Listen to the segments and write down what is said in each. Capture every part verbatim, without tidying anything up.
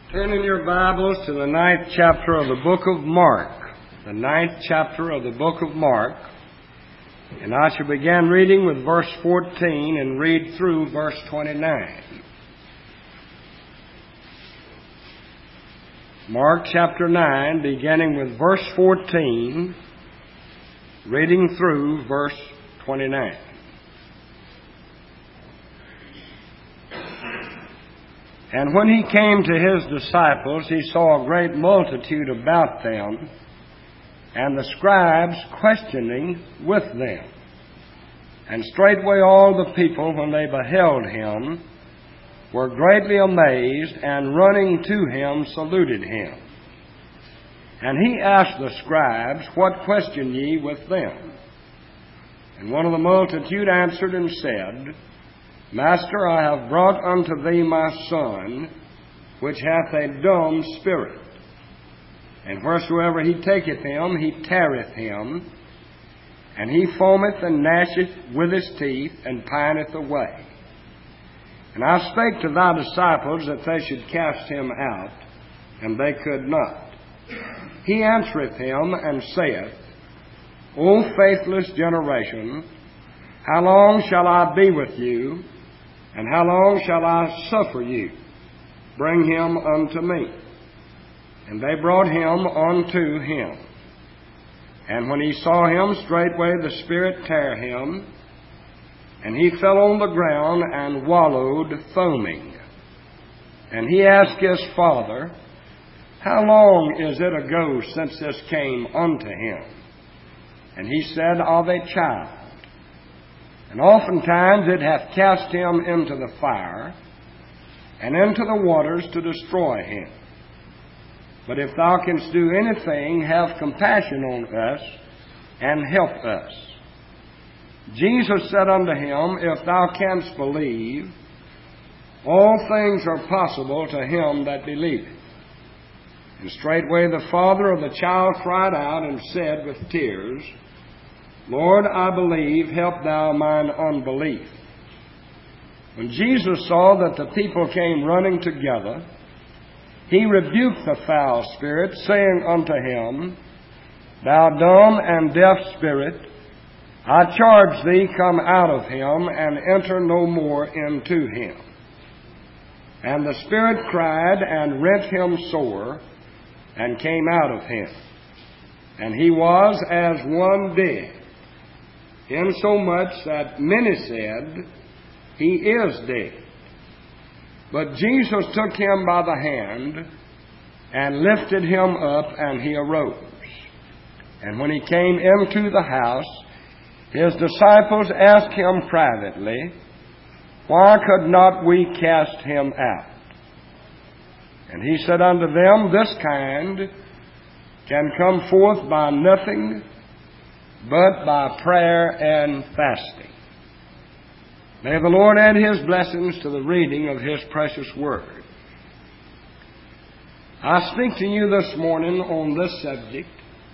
Turn in your Bibles to the ninth chapter of the book of Mark. The ninth chapter of the book of Mark. And I shall begin reading with verse fourteen and read through verse twenty-nine. Mark chapter nine, beginning with verse fourteen, reading through verse twenty-nine. And when he came to his disciples, he saw a great multitude about them, and the scribes questioning with them. And straightway all the people, when they beheld him, were greatly amazed, and running to him saluted him. And he asked the scribes, What question ye with them? And one of the multitude answered and said, Master, I have brought unto thee my son, which hath a dumb spirit. And wheresoever he taketh him, he teareth him, and he foameth and gnasheth with his teeth, and pineth away. And I spake to thy disciples that they should cast him out, and they could not. He answereth him, and saith, O faithless generation, how long shall I be with you? And how long shall I suffer you? Bring him unto me. And they brought him unto him. And when he saw him, straightway the spirit tear him, and he fell on the ground and wallowed, foaming. And he asked his father, How long is it ago since this came unto him? And he said, Of a child. And oftentimes it hath cast him into the fire, and into the waters to destroy him. But if thou canst do anything, have compassion on us, and help us. Jesus said unto him, If thou canst believe, all things are possible to him that believeth. And straightway the father of the child cried out, and said with tears, Lord, I believe, help thou mine unbelief. When Jesus saw that the people came running together, he rebuked the foul spirit, saying unto him, Thou dumb and deaf spirit, I charge thee, come out of him, and enter no more into him. And the spirit cried, and rent him sore, and came out of him. And he was as one dead, insomuch that many said, He is dead. But Jesus took him by the hand, and lifted him up, and he arose. And when he came into the house, his disciples asked him privately, Why could not we cast him out? And he said unto them, This kind can come forth by nothing but by prayer and fasting. May the Lord add His blessings to the reading of His precious Word. I speak to you this morning on this subject,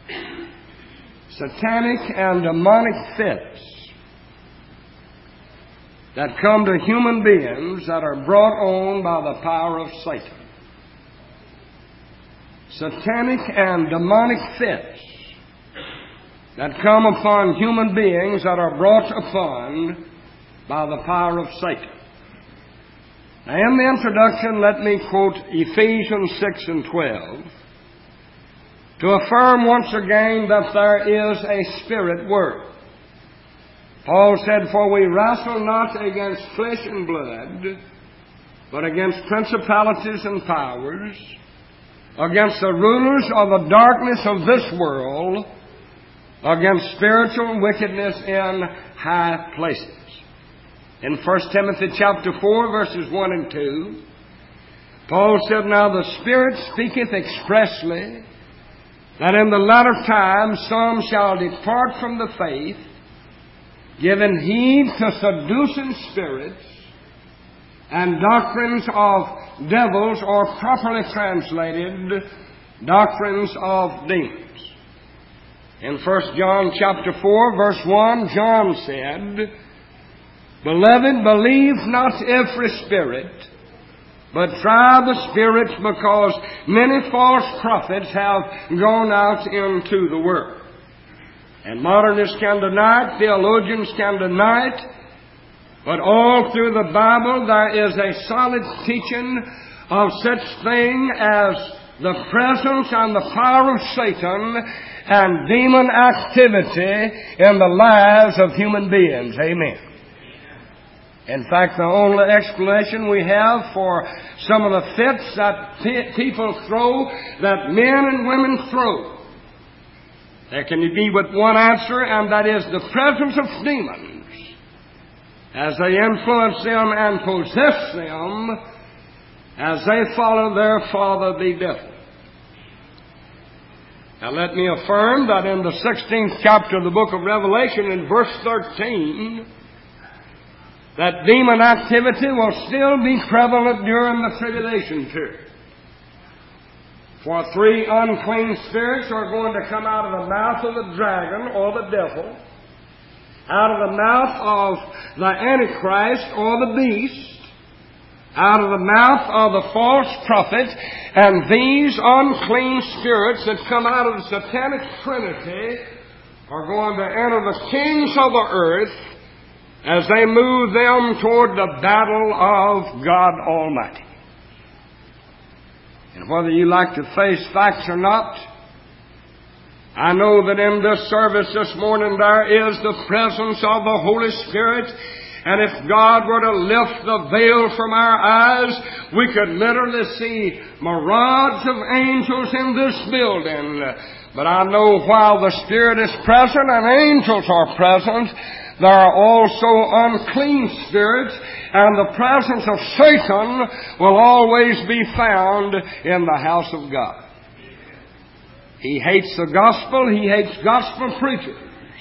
satanic and demonic fits that come to human beings that are brought on by the power of Satan. Satanic and demonic fits that come upon human beings that are brought upon by the power of Satan. Now, in the introduction, let me quote Ephesians six and twelve to affirm once again that there is a spirit world. Paul said, For we wrestle not against flesh and blood, but against principalities and powers, against the rulers of the darkness of this world, against spiritual wickedness in high places. In First Timothy chapter four, verses one and two, Paul said, Now the Spirit speaketh expressly, that in the latter time some shall depart from the faith, giving heed to seducing spirits, and doctrines of devils, or properly translated, doctrines of demons. In First John chapter four, verse one, John said, Beloved, believe not every spirit, but try the spirits, because many false prophets have gone out into the world. And modernists can deny it, theologians can deny it, but all through the Bible there is a solid teaching of such thing as the presence and the power of Satan and demon activity in the lives of human beings. Amen. In fact, the only explanation we have for some of the fits that pe- people throw, that men and women throw, there can be but one answer, and that is the presence of demons as they influence them and possess them as they follow their father, the devil. Now let me affirm that in the sixteenth chapter of the book of Revelation, in verse thirteen, that demon activity will still be prevalent during the tribulation period. For three unclean spirits are going to come out of the mouth of the dragon or the devil, out of the mouth of the Antichrist or the beast, out of the mouth of the false prophet, and these unclean spirits that come out of the satanic trinity are going to enter the kings of the earth as they move them toward the battle of God Almighty. And whether you like to face facts or not, I know that in this service this morning there is the presence of the Holy Spirit. And if God were to lift the veil from our eyes, we could literally see myriads of angels in this building. But I know while the Spirit is present and angels are present, there are also unclean spirits, and the presence of Satan will always be found in the house of God. He hates the gospel. He hates gospel preachers.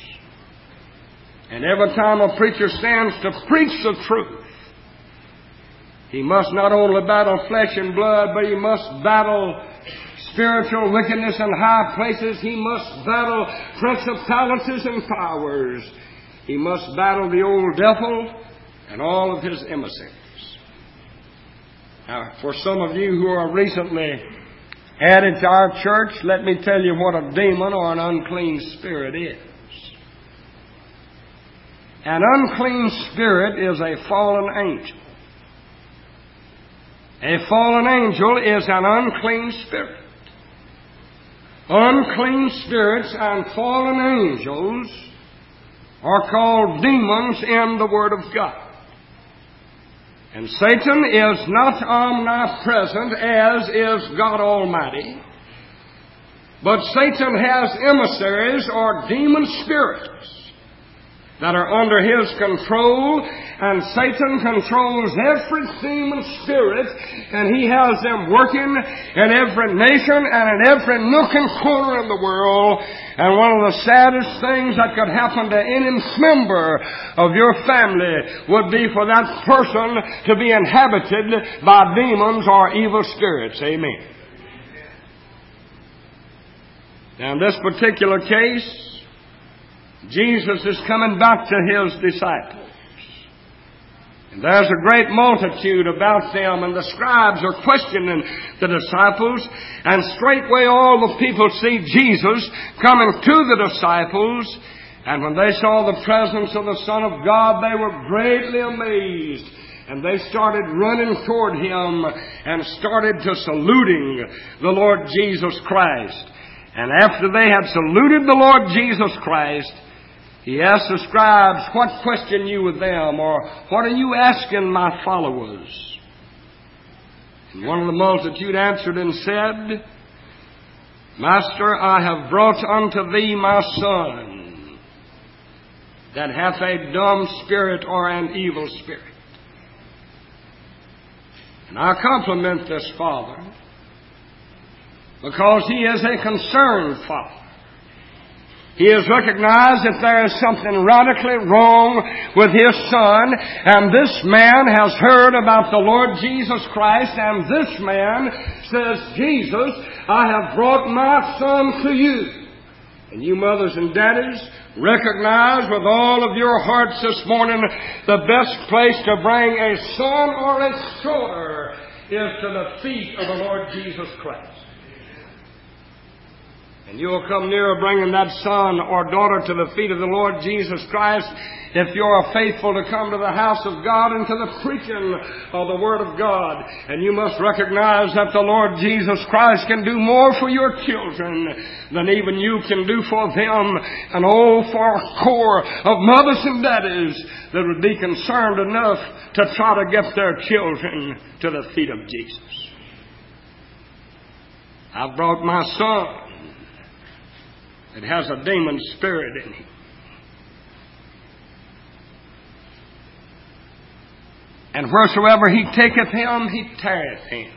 And every time a preacher stands to preach the truth, he must not only battle flesh and blood, but he must battle spiritual wickedness in high places. He must battle principalities and powers. He must battle the old devil and all of his emissaries. Now, for some of you who are recently added to our church, let me tell you what a demon or an unclean spirit is. An unclean spirit is a fallen angel. A fallen angel is an unclean spirit. Unclean spirits and fallen angels are called demons in the Word of God. And Satan is not omnipresent as is God Almighty, but Satan has emissaries or demon spirits that are under his control, and Satan controls every demon spirit, and he has them working in every nation and in every nook and corner of the world. And one of the saddest things that could happen to any member of your family would be for that person to be inhabited by demons or evil spirits. Amen. Now in this particular case, Jesus is coming back to His disciples. And there's a great multitude about them, and the scribes are questioning the disciples, and straightway all the people see Jesus coming to the disciples, and when they saw the presence of the Son of God, they were greatly amazed. And they started running toward Him and started to saluting the Lord Jesus Christ. And after they had saluted the Lord Jesus Christ, He asked the scribes, "What question you with them?" or "What are you asking my followers?" And one of the multitude answered and said, "Master, I have brought unto thee my son, that hath a dumb spirit or an evil spirit." And I compliment this father, because he is a concerned father. He has recognized that there is something radically wrong with his son, and this man has heard about the Lord Jesus Christ, and this man says, "Jesus, I have brought my son to you." And you mothers and daddies, recognize with all of your hearts this morning the best place to bring a son or a daughter is to the feet of the Lord Jesus Christ. And you will come nearer bringing that son or daughter to the feet of the Lord Jesus Christ if you are faithful to come to the house of God and to the preaching of the Word of God. And you must recognize that the Lord Jesus Christ can do more for your children than even you can do for them. And oh, for a core of mothers and daddies that would be concerned enough to try to get their children to the feet of Jesus. I've brought my son. It has a demon spirit in him. And wheresoever he taketh him, he teareth him.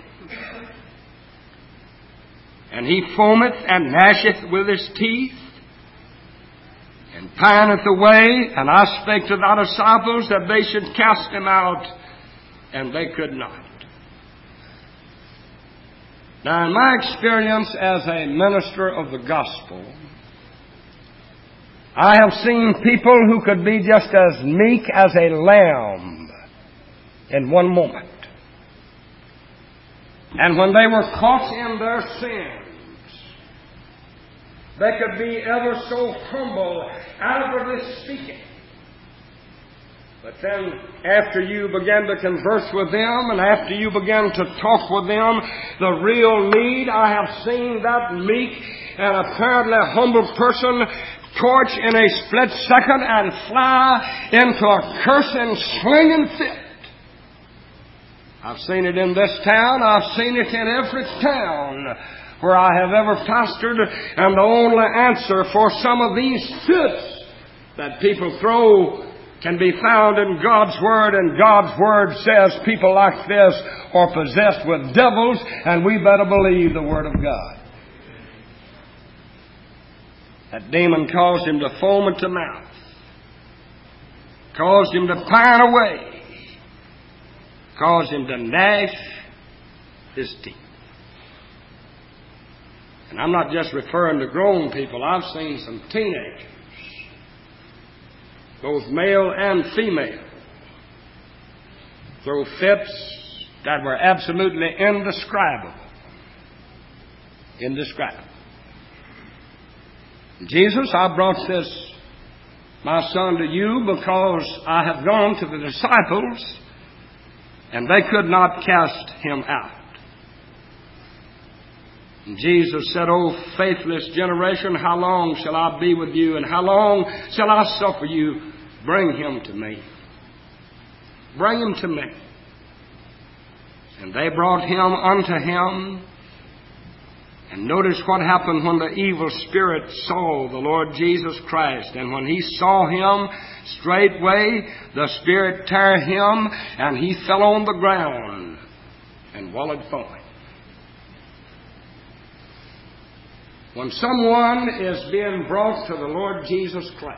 And he foameth and gnasheth with his teeth, and pineth away. And I spake to thy disciples that they should cast him out, and they could not. Now, in my experience as a minister of the gospel, I have seen people who could be just as meek as a lamb in one moment. And when they were caught in their sins, they could be ever so humble, outwardly speaking. But then after you began to converse with them and after you began to talk with them, the real need, I have seen that meek and apparently humble person torch in a split second and fly into a cursing, slinging fit. I've seen it in this town. I've seen it in every town where I have ever pastored. And the only answer for some of these fits that people throw can be found in God's Word. And God's Word says people like this are possessed with devils, and we better believe the Word of God. That demon caused him to foam at the mouth, caused him to pine away, caused him to gnash his teeth. And I'm not just referring to grown people. I've seen some teenagers, both male and female, throw fits that were absolutely indescribable. Indescribable. Jesus, I brought this, my son, to you because I have gone to the disciples and they could not cast him out. And Jesus said, O faithless generation, how long shall I be with you, and how long shall I suffer you? Bring him to me. Bring him to me. And they brought him unto him. And notice what happened when the evil spirit saw the Lord Jesus Christ. And when he saw him, straightway the spirit tare him, and he fell on the ground and wallowed foaming. When someone is being brought to the Lord Jesus Christ,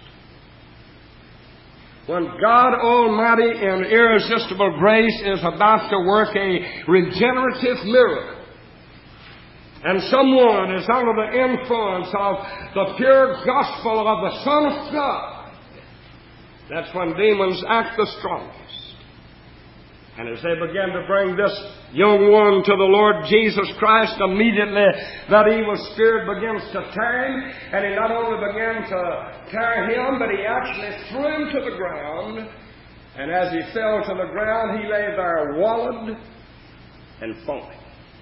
when God Almighty in irresistible grace is about to work a regenerative miracle, and someone is under the influence of the pure gospel of the Son of God, that's when demons act the strongest. And as they begin to bring this young one to the Lord Jesus Christ, immediately that evil spirit begins to tear him. And he not only began to tear him, but he actually threw him to the ground. And as he fell to the ground, he lay there wallowed and foaming.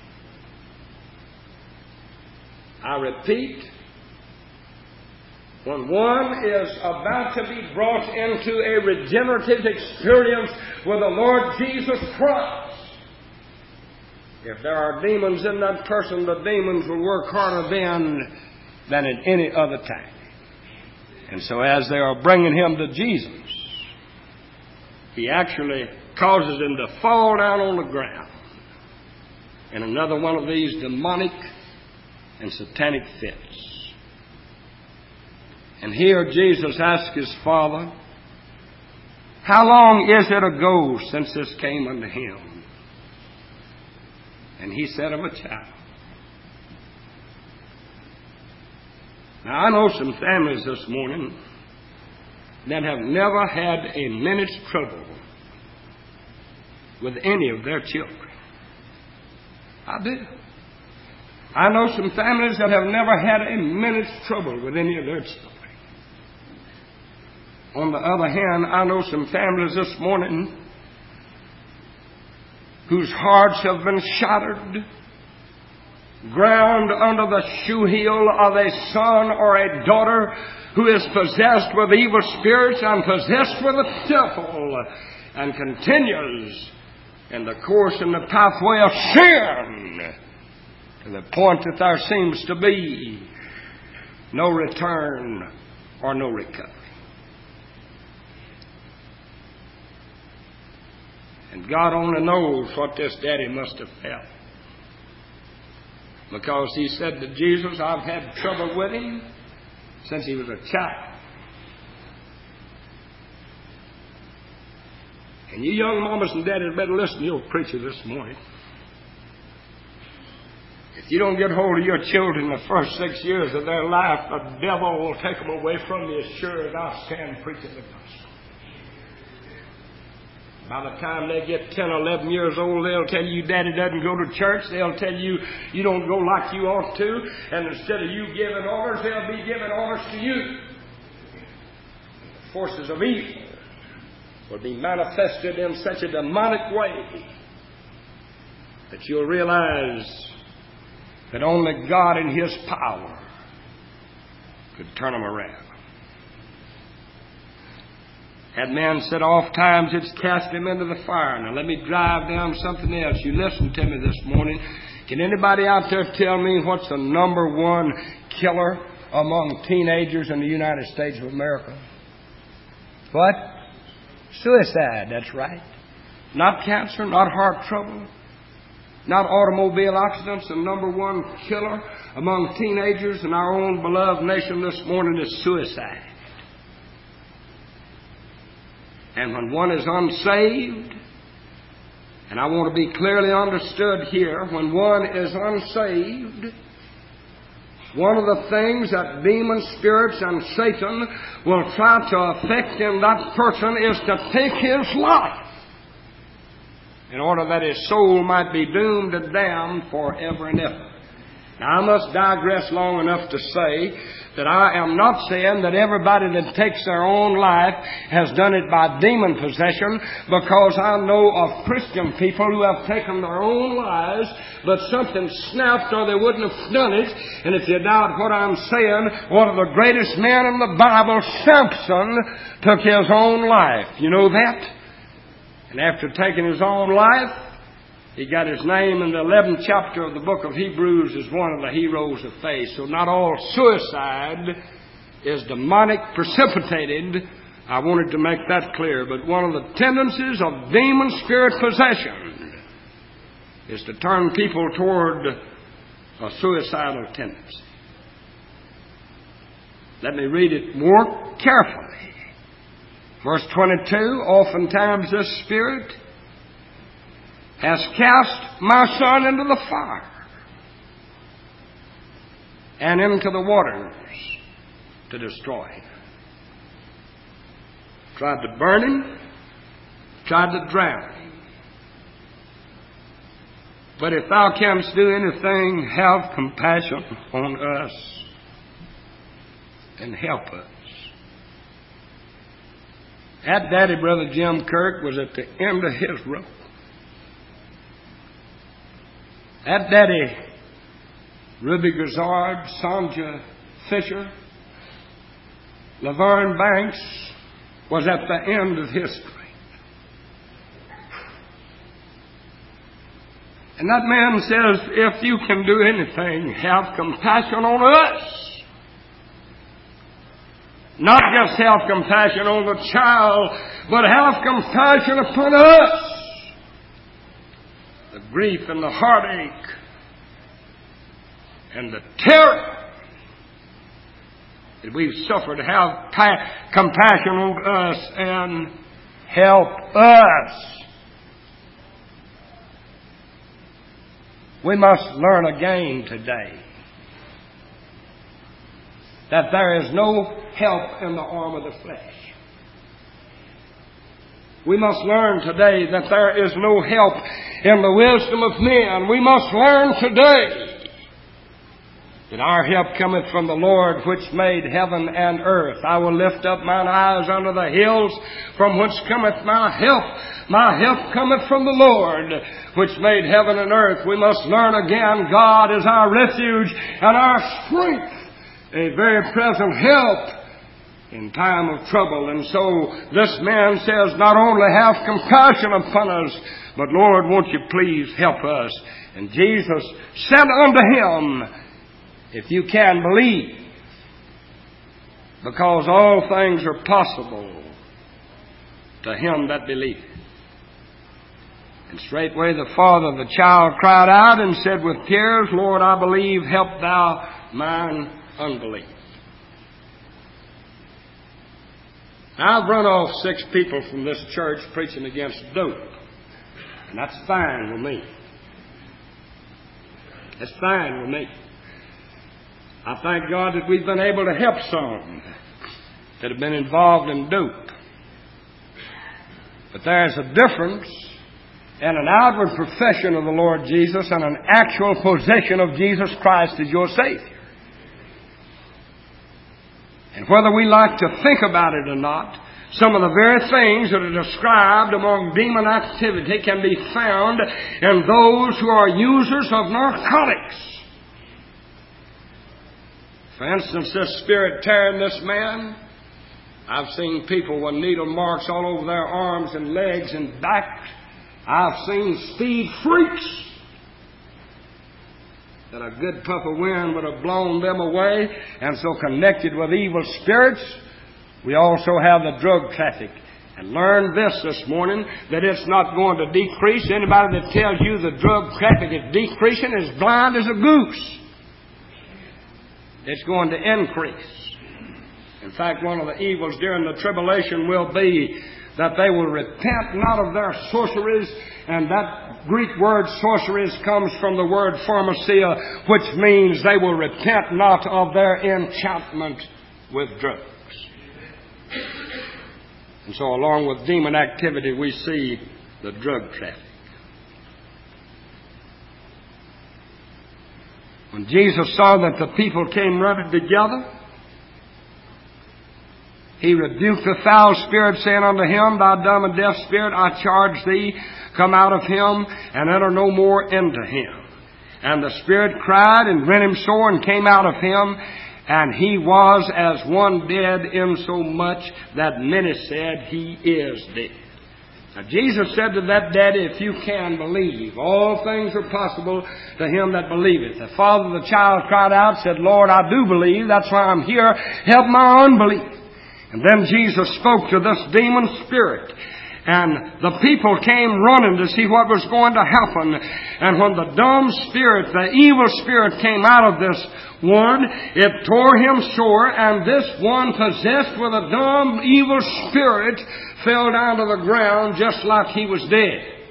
I repeat, when one is about to be brought into a regenerative experience with the Lord Jesus Christ, if there are demons in that person, the demons will work harder then than at any other time. And so as they are bringing him to Jesus, he actually causes him to fall down on the ground in another one of these demonic and satanic fits. And here Jesus asked his father, how long is it ago since this came unto him? And he said, of a child. Now I know some families this morning that have never had a minute's trouble with any of their children. I do. I know some families that have never had a minute's trouble with any of their children. On the other hand, I know some families this morning whose hearts have been shattered, ground under the shoe heel of a son or a daughter who is possessed with evil spirits and possessed with a devil and continues in the course and the pathway of sin to the point that there seems to be no return or no recovery. And God only knows what this daddy must have felt. Because he said to Jesus, I've had trouble with him since he was a child. And you young mamas and daddies better listen to your preacher this morning. If you don't get hold of your children the first six years of their life, the devil will take them away from you as sure as I stand preaching the gospel. By the time they get ten or eleven years old, they'll tell you Daddy doesn't go to church. They'll tell you you don't go like you ought to. And instead of you giving orders, they'll be giving orders to you. The forces of evil will be manifested in such a demonic way that you'll realize that only God in His power could turn them around. That man said, oft times it's cast him into the fire. Now let me drive down something else. You listen to me this morning. Can anybody out there tell me what's the number one killer among teenagers in the United States of America? What? Suicide, that's right. Not cancer, not heart trouble, not automobile accidents. The number one killer among teenagers in our own beloved nation this morning is suicide. And when one is unsaved, and I want to be clearly understood here, when one is unsaved, one of the things that demon spirits and Satan will try to affect in that person is to take his life in order that his soul might be doomed and damned forever and ever. Now, I must digress long enough to say that I am not saying that everybody that takes their own life has done it by demon possession, because I know of Christian people who have taken their own lives, but something snapped or they wouldn't have done it. And if you doubt what I'm saying, one of the greatest men in the Bible, Samson, took his own life. You know that? And after taking his own life, he got his name in the eleventh chapter of the book of Hebrews as one of the heroes of faith. So not all suicide is demonic precipitated. I wanted to make that clear. But one of the tendencies of demon spirit possession is to turn people toward a suicidal tendency. Let me read it more carefully. Verse twenty-two, oftentimes this spirit has cast my son into the fire and into the waters to destroy him. Tried to burn him, tried to drown him. But if thou canst do anything, have compassion on us and help us. That daddy, Brother Jim Kirk, was at the end of his rope. That daddy, Ruby Grizzard, Sonja Fisher, Laverne Banks, was at the end of his strength. And that man says, if you can do anything, have compassion on us. Not just have compassion on the child, but have compassion upon us. The grief and the heartache and the terror that we've suffered, have pa- compassion on us and help us. We must learn again today that there is no help in the arm of the flesh. We must learn today that there is no help in the wisdom of men. We must learn today that our help cometh from the Lord which made heaven and earth. I will lift up mine eyes unto the hills, from whence cometh my help. My help cometh from the Lord which made heaven and earth. We must learn again, God is our refuge and our strength, a very present help in time of trouble. And so this man says, not only have compassion upon us, but Lord, won't you please help us? And Jesus said unto him, if you can believe, because all things are possible to him that believeth. And straightway the father of the child cried out and said with tears, Lord, I believe, help thou mine unbelief. Now, I've run off six people from this church preaching against dope. And that's fine with me. That's fine with me. I thank God that we've been able to help some that have been involved in dope. But there's a difference in an outward profession of the Lord Jesus and an actual possession of Jesus Christ as your Savior. And whether we like to think about it or not, some of the very things that are described among demon activity can be found in those who are users of narcotics. For instance, this spirit tearing this man, I've seen people with needle marks all over their arms and legs and back. I've seen speed freaks that a good puff of wind would have blown them away. And so connected with evil spirits, we also have the drug traffic. And learn this this morning, that it's not going to decrease. Anybody that tells you the drug traffic is decreasing is blind as a goose. It's going to increase. In fact, one of the evils during the tribulation will be that they will repent not of their sorceries, and that Greek word sorceries comes from the word pharmacia, which means they will repent not of their enchantment with drugs. And so along with demon activity, we see the drug traffic. When Jesus saw that the people came running together, he rebuked the foul spirit, saying unto him, Thou dumb and deaf spirit, I charge thee, come out of him, and enter no more into him. And the spirit cried and rent him sore, and came out of him, and he was as one dead, insomuch that many said, He is dead. Now, Jesus said to that daddy, if you can believe, all things are possible to him that believeth. The father of the child cried out, said, Lord, I do believe. That's why I'm here. Help my unbelief. And then Jesus spoke to this demon spirit. And the people came running to see what was going to happen. And when the dumb spirit, the evil spirit came out of this one, it tore him sore. And this one, possessed with a dumb, evil spirit, fell down to the ground just like he was dead.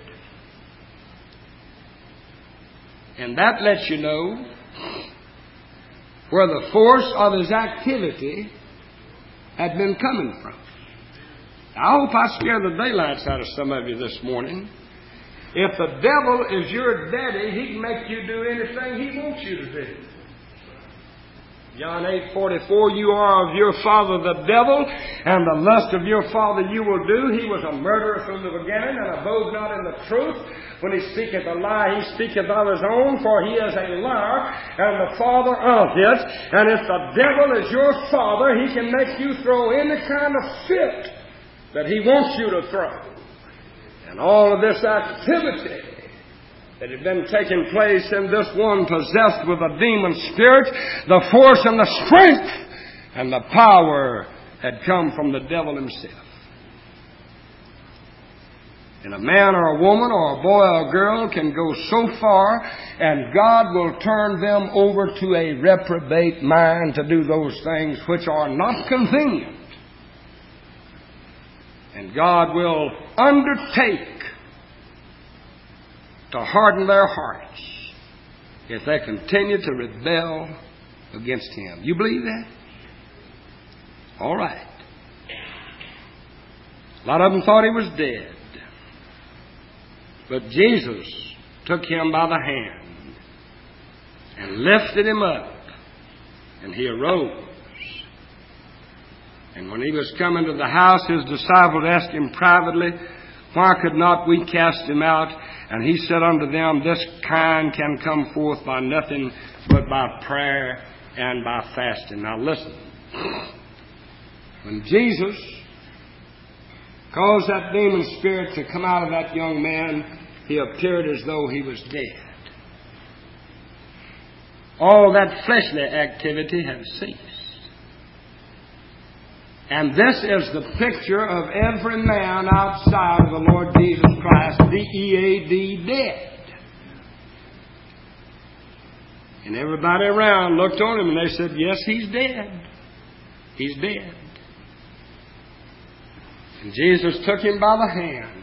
And that lets you know where the force of his activity had been coming from. I hope I scare the daylights out of some of you this morning. If the devil is your daddy, he can make you do anything he wants you to do. John eight forty-four, you are of your father the devil, and the lust of your father you will do. He was a murderer from the beginning, and abode not in the truth. When he speaketh a lie, he speaketh of his own, for he is a liar, and the father of it. And if the devil is your father, he can make you throw any kind of fit that he wants you to throw. And all of this activity that had been taking place in this one possessed with a demon spirit, the force and the strength and the power had come from the devil himself. And a man or a woman or a boy or a girl can go so far, and God will turn them over to a reprobate mind to do those things which are not convenient. And God will undertake to harden their hearts if they continue to rebel against Him. You believe that? All right. A lot of them thought he was dead. But Jesus took him by the hand and lifted him up, and he arose. And when he was coming to the house, his disciples asked him privately, why could not we cast him out? And he said unto them, this kind can come forth by nothing but by prayer and by fasting. Now listen. When Jesus caused that demon spirit to come out of that young man, he appeared as though he was dead. All that fleshly activity had ceased. And this is the picture of every man outside of the Lord Jesus Christ, D E A D, dead. And everybody around looked on him and they said, yes, he's dead. He's dead. And Jesus took him by the hand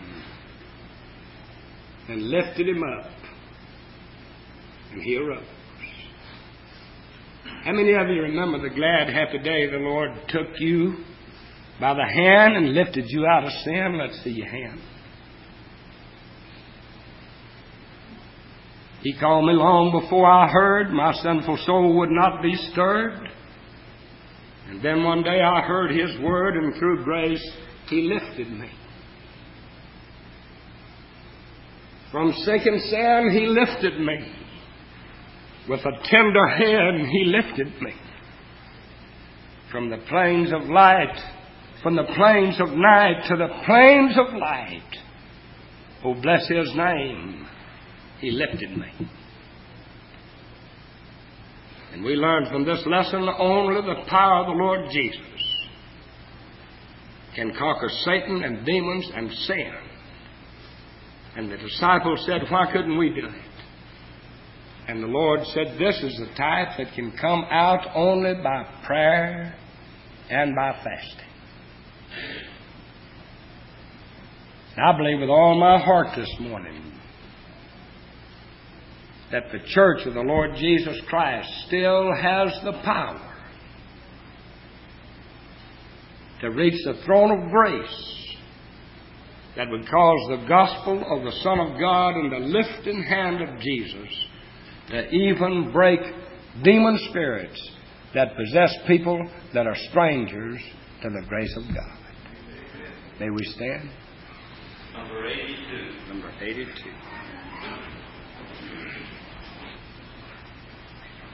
and lifted him up. And he arose. How many of you remember the glad, happy day the Lord took you by the hand and lifted you out of sin? Let's see your hand. He called me long before I heard. My sinful soul would not be stirred. And then one day I heard His word, and through grace He lifted me. From sinking sand He lifted me. With a tender hand He lifted me. From the plains of light, from the plains of night to the plains of light. Oh, bless His name. He lifted me. And we learn from this lesson only the power of the Lord Jesus can conquer Satan and demons and sin. And the disciples said, why couldn't we do it? And the Lord said, this is the type that can come out only by prayer and by fasting. And I believe with all my heart this morning that the church of the Lord Jesus Christ still has the power to reach the throne of grace that would cause the gospel of the Son of God and the lifting hand of Jesus to even break demon spirits that possess people that are strangers to the grace of God. May we stand? Number eighty-two. Number eighty-two.